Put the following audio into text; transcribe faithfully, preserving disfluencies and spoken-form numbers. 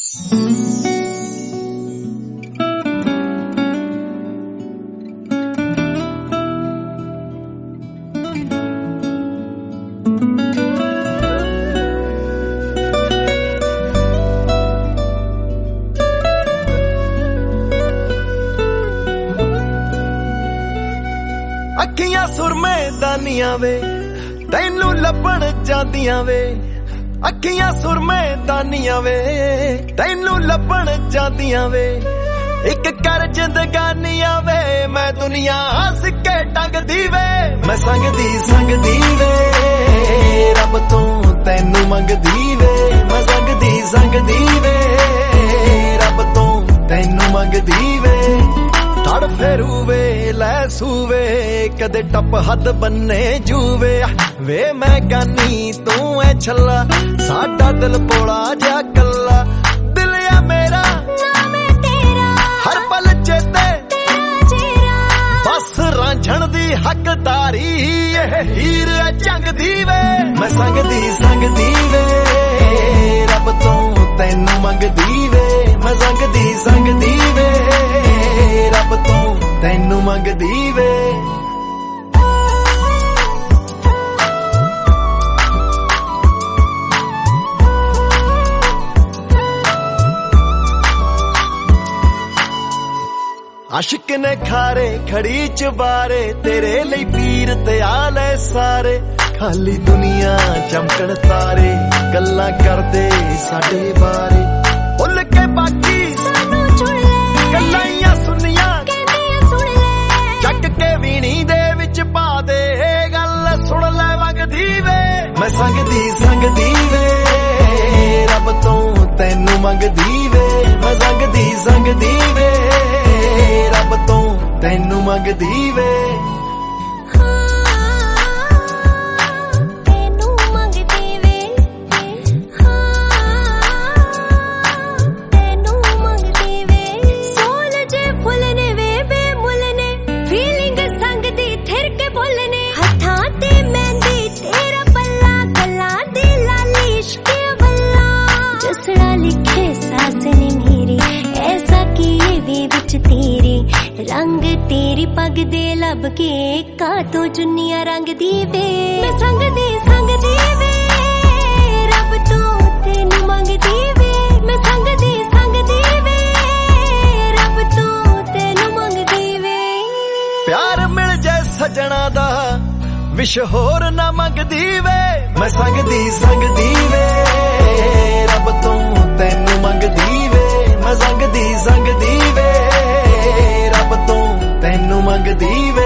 ਅੱਖੀਆਂ ਸੁਰਮੇ ਦਾਨੀਆਂ ਵੇ ਤੈਨੂੰ ਲੱਭਣ ਜਾਂਦੀਆਂ ਵੇ, ਅੱਖੀਆਂ ਸੁਰਮੇ ਦਾਨੀਆਂ ਵੇ ਤੈਨੂੰ ਲੱਭਣ ਜਾਂਦੀਆਂ ਵੇ, ਇੱਕ ਕਰ ਜ਼ਿੰਦਗਾਨੀਆਂ ਵੇ ਮੈਂ ਦੁਨੀਆ ਹੱਸ ਕੇ ਟੰਗਦੀ ਵੇ, ਮੈਂ ਸੰਗਦੀ ਸੰਗਦੀ ਵੇ ਰੱਬ ਤੋਂ ਤੈਨੂੰ ਮੰਗਦੀ ਵੇ, ਮੈਂ ਸੰਗਦੀ ਸੰਗਦੀ ਵੇ ਰੱਬ ਤੋਂ ਤੈਨੂੰ ਮੰਗਦੀ ਵੇ, ਤੜ ਫੇਰੂ ਵੇ ਲੈ ਸੂਵੇ ਕਦੇ ਟੱਪ ਹੱਦ ਬੰਨੇ ਜੂਵੇ, ਵੇ ਮੈਂ ਗਾਨੀ ਤੂੰ ਐ ਛੱਲਾ ਸਾਡਾ ਦਿਲ ਪੋਲਾ ਜਾ ਕੱਲਾ, ਦਿਲ ਆ ਮੇਰਾ ਨਾਮ ਹੈ ਤੇਰਾ ਹਰ ਪਲ ਚੇਤੇ ਤੇਰਾ ਚਿਹਰਾ, ਬਸ ਰਾਂਝਣ ਦੀ ਹੱਕਦਾਰੀ ਇਹ ਹੀਰ ਐ ਚੰਗਦੀ ਵੇ, ਮੈਂ ਸੰਗਦੀ ਸੰਗਦੀ ਵੇ ਰੱਬ ਤੋਂ ਤੈਨੂੰ ਮੰਗਦੀ ਵੇ, ਮੈਂ ਸੰਗਦੀ ਸੰਗਦੀ ਵੇ ਰੱਬ ਤੋਂ ਤੈਨੂੰ ਮੰਗਦੀ ਵੇ। ਆਸ਼ਿਕ ਨੇ ਖਾਰੇ ਖੜੀ ਚਬਾਰੇ ਤੇਰੇ ਲਈ ਪੀਰ ਤੇ ਆਲੇ ਸਾਰੇ, ਖਾਲੀ ਦੁਨੀਆ ਚਮਕਣ ਤਾਰੇ ਗੱਲਾਂ ਕਰਦੇ ਸਾਡੇ ਬਾਰੇ, ਭੁੱਲ ਕੇ ਬਾਕੀ ਸਾਨੂੰ ਚੁਣ ਲੈ ਗੱਲਾਂ ਸੁਣੀਆਂ ਕਹਿੰਦੀਆਂ ਸੁਣ ਲੈ, ਚੱਕ ਕੇ ਵੀਣੀ ਦੇ ਵਿੱਚ ਪਾ ਦੇ ਗੱਲ ਸੁਣ ਲੈ ਵਗਦੀ ਵੇ, ਮੈਂ ਸੰਗਦੀ ਸੰਗਦੀ ਵੇ ਰੱਬ ਤੋਂ ਤੈਨੂੰ ਮੰਗਦੀ ਵੇ, ਮੈਂ ਸੰਗਦੀ ਸੰਗਦੀ ਵੇ ਰੱਬ ਤੋਂ ਤੈਨੂੰ ਮੰਗਦੀ ਵੇ। रंग तेरी पग दे लब के का तो जुनिया रंग दी वे, मैं संग दी संग दी वे रब तो तेनू मंग दी वे, मैं संग दी संग दी वे रब तो तेनू मंग दी वे। प्यार मिल जाए सजना दा विश होर ना मंगदी वे, मैं संग दी संग दी वे रब तो तेनू मंगदी वे, मैं संग दी संग दी वे ਰੱਬ ਤੋਂ ਤੈਨੂੰ ਮੰਗਦੀ ਵੇ।